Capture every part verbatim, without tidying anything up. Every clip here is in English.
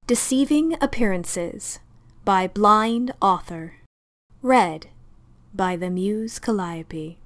Deceiving Appearances by Blind Author. Read by the Muse Calliope.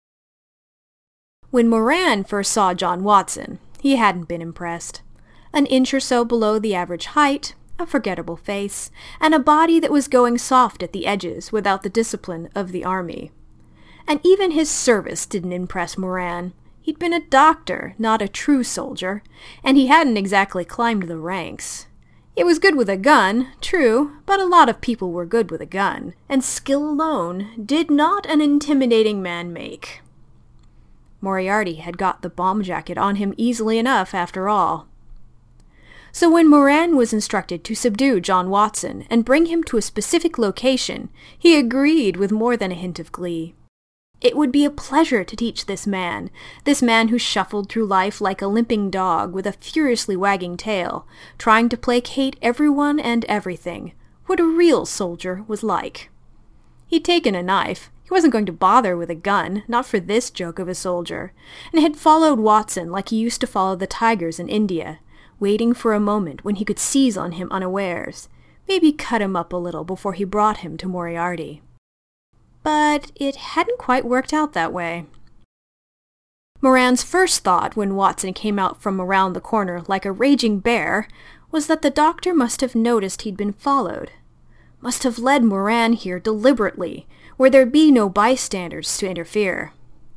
When Moran first saw John Watson, he hadn't been impressed. An inch or so below the average height, a forgettable face, and a body that was going soft at the edges without the discipline of the army. And even his service didn't impress Moran. He'd been a doctor, not a true soldier, and he hadn't exactly climbed the ranks. He was good with a gun, true, but a lot of people were good with a gun, and skill alone did not an intimidating man make. Moriarty had got the bomb jacket on him easily enough, after all. So when Moran was instructed to subdue John Watson and bring him to a specific location, he agreed with more than a hint of glee. It would be a pleasure to teach this man, this man who shuffled through life like a limping dog with a furiously wagging tail, trying to placate everyone and everything, what a real soldier was like. He'd taken a knife. He wasn't going to bother with a gun, not for this joke of a soldier, and had followed Watson like he used to follow the tigers in India, waiting for a moment when he could seize on him unawares, maybe cut him up a little before he brought him to Moriarty. But it hadn't quite worked out that way. Moran's first thought when Watson came out from around the corner like a raging bear was that the doctor must have noticed he'd been followed, must have led Moran here deliberately, where there'd be no bystanders to interfere.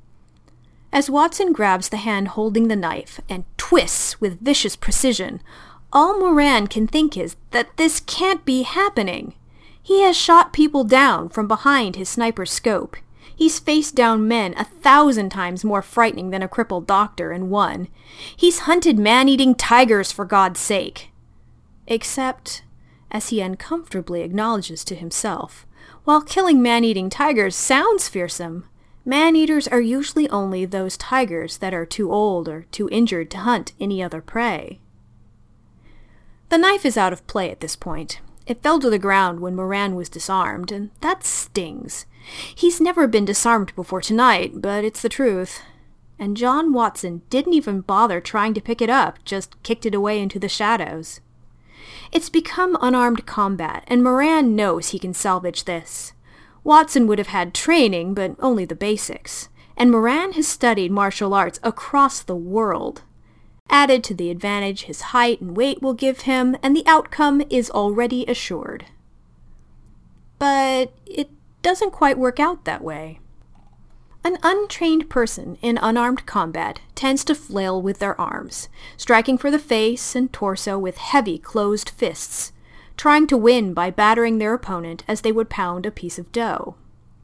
As Watson grabs the hand holding the knife and twists with vicious precision, all Moran can think is that this can't be happening. He has shot people down from behind his sniper's scope. He's faced down men a thousand times more frightening than a crippled doctor and won. He's hunted man-eating tigers, for God's sake. Except, as he uncomfortably acknowledges to himself, while killing man-eating tigers sounds fearsome, man-eaters are usually only those tigers that are too old or too injured to hunt any other prey. The knife is out of play at this point. It fell to the ground when Moran was disarmed, and that stings. He's never been disarmed before tonight, but it's the truth. And John Watson didn't even bother trying to pick it up, just kicked it away into the shadows. It's become unarmed combat, and Moran knows he can salvage this. Watson would have had training, but only the basics, and Moran has studied martial arts across the world. Added to the advantage his height and weight will give him, and the outcome is already assured. But it doesn't quite work out that way. An untrained person in unarmed combat tends to flail with their arms, striking for the face and torso with heavy closed fists, trying to win by battering their opponent as they would pound a piece of dough.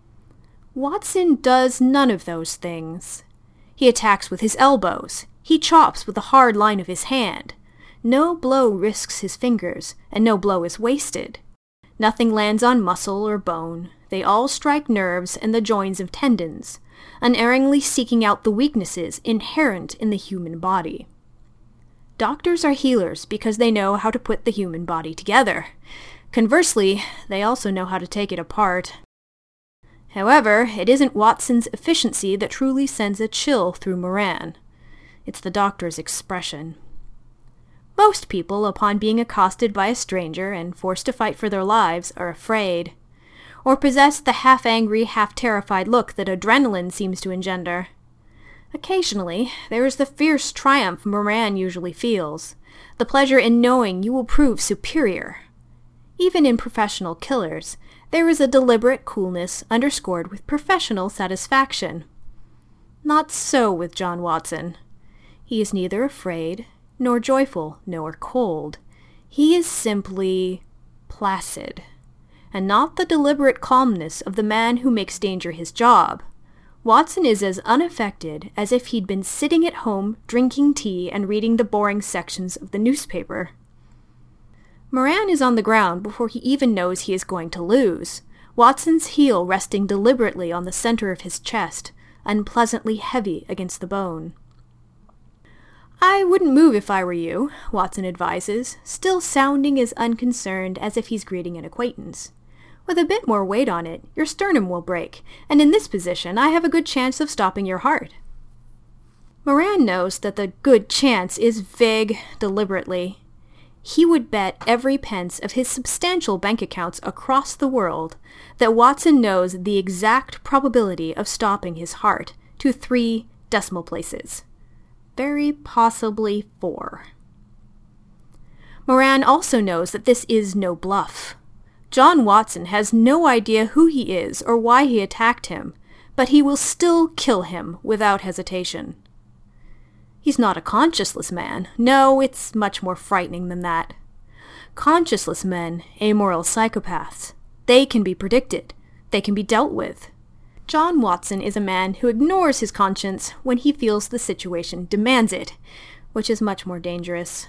Watson does none of those things. He attacks with his elbows. He chops with the hard line of his hand. No blow risks his fingers, and no blow is wasted. Nothing lands on muscle or bone. They all strike nerves and the joins of tendons, unerringly seeking out the weaknesses inherent in the human body. Doctors are healers because they know how to put the human body together. Conversely, they also know how to take it apart. However, it isn't Watson's efficiency that truly sends a chill through Moran. It's the doctor's expression. Most people, upon being accosted by a stranger and forced to fight for their lives, are afraid, or possess the half-angry, half-terrified look that adrenaline seems to engender. Occasionally, there is the fierce triumph Moran usually feels, the pleasure in knowing you will prove superior. Even in professional killers, there is a deliberate coolness underscored with professional satisfaction. Not so with John Watson. He is neither afraid, nor joyful, nor cold. He is simply placid, and not the deliberate calmness of the man who makes danger his job. Watson is as unaffected as if he'd been sitting at home drinking tea and reading the boring sections of the newspaper. Moran is on the ground before he even knows he is going to lose, Watson's heel resting deliberately on the center of his chest, unpleasantly heavy against the bone. "I wouldn't move if I were you," Watson advises, still sounding as unconcerned as if he's greeting an acquaintance. "With a bit more weight on it, your sternum will break, and in this position I have a good chance of stopping your heart." Moran knows that the good chance is vague deliberately. He would bet every pence of his substantial bank accounts across the world that Watson knows the exact probability of stopping his heart to three decimal places. Very possibly four. Moran also knows that this is no bluff. John Watson has no idea who he is or why he attacked him, but he will still kill him without hesitation. He's not a conscienceless man. No, it's much more frightening than that. Conscienceless men, amoral psychopaths, they can be predicted. They can be dealt with. John Watson is a man who ignores his conscience when he feels the situation demands it, which is much more dangerous.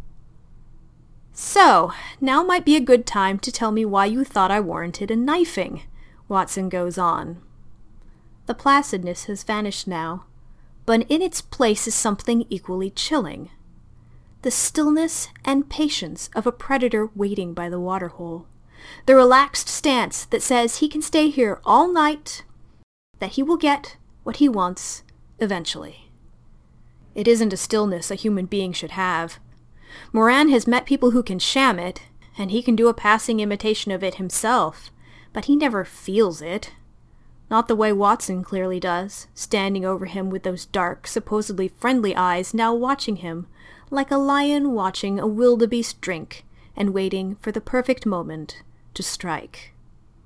So, now might be a good time to tell me why you thought I warranted a knifing, Watson goes on. The placidness has vanished now, but in its place is something equally chilling. The stillness and patience of a predator waiting by the waterhole. The relaxed stance that says he can stay here all night, that he will get what he wants eventually. It isn't a stillness a human being should have. Moran has met people who can sham it, and he can do a passing imitation of it himself, but he never feels it. Not the way Watson clearly does, standing over him with those dark, supposedly friendly eyes now watching him, like a lion watching a wildebeest drink, and waiting for the perfect moment to strike.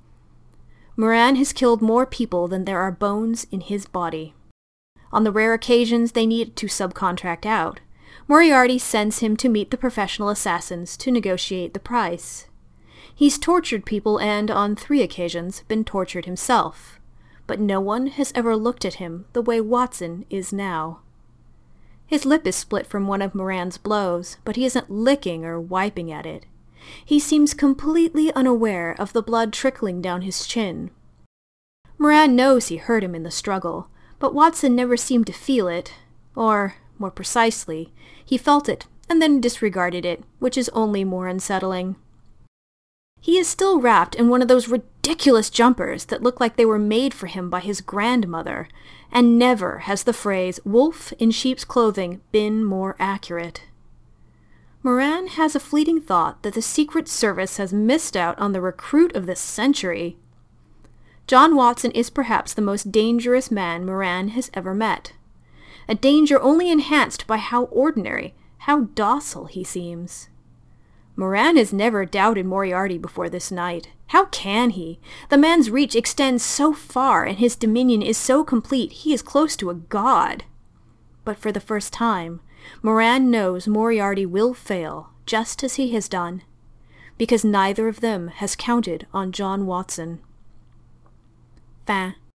Moran has killed more people than there are bones in his body. On the rare occasions they need to subcontract out, Moriarty sends him to meet the professional assassins to negotiate the price. He's tortured people and, on three occasions, been tortured himself. But no one has ever looked at him the way Watson is now. His lip is split from one of Moran's blows, but he isn't licking or wiping at it. He seems completely unaware of the blood trickling down his chin. Moran knows he hurt him in the struggle, but Watson never seemed to feel it, or, more precisely, he felt it and then disregarded it, which is only more unsettling. He is still wrapped in one of those ridiculous jumpers that look like they were made for him by his grandmother, and never has the phrase wolf in sheep's clothing been more accurate. Moran has a fleeting thought that the Secret Service has missed out on the recruit of this century. John Watson is perhaps the most dangerous man Moran has ever met. A danger only enhanced by how ordinary, how docile he seems. Moran has never doubted Moriarty before this night. How can he? The man's reach extends so far, and his dominion is so complete he is close to a god. But for the first time, Moran knows Moriarty will fail, just as he has done, because neither of them has counted on John Watson. Fin.